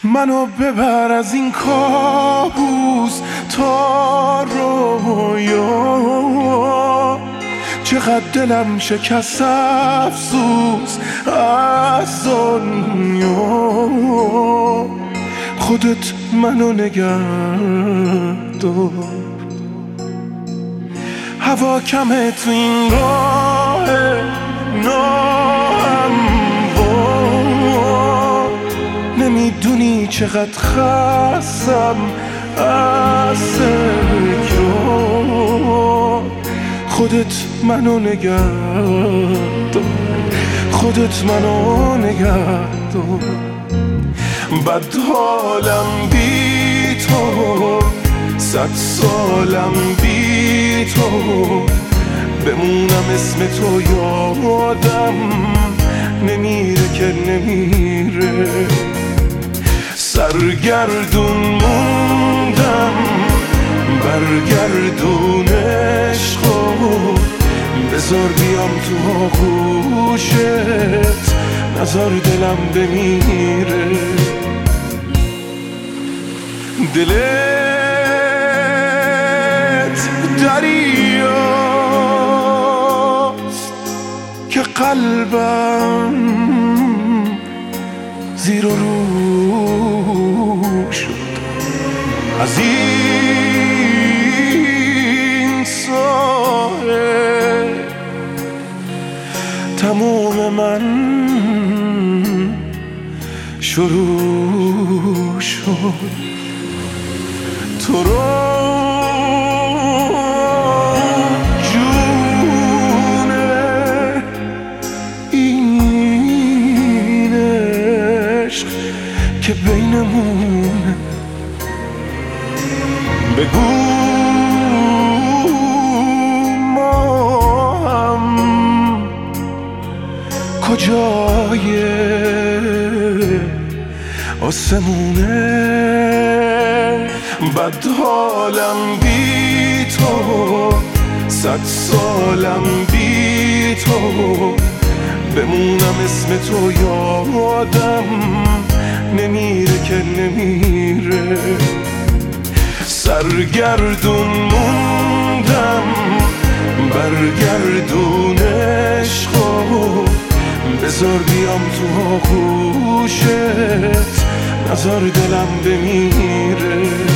منو ببر از این کابوس تا رویا، چقدر دلم شکست افسوس از دنیا. خودت منو نگه دار، هوا کمه تو این راه ناهموار. نمیدونی چقدر خستم از تکرار. خودت منو نگه دار، خودت منو نگه دار. بد حالم بی تو، 100 سالم بی تو، بمونم اسم تو یادم نمیره که نمیره. سرگردون موندم، برگردون عشقو، بذار بیام تو آغوشت، نذار دلم بمیره. دلت دریاست که قلبم زیر و رو شد. از این ساحل تموم من شروع شد. تو رو جونه این عشق که بینمونه، بگو ما هم کجای آسمونه. بد حالم بی تو، 100 سالم بی تو، بمونم اسم تو یادم نمیره که نمیره. سرگردون موندم، برگردون عشقو، بذار بیام تو آغوشت، نذار دلم بمیره.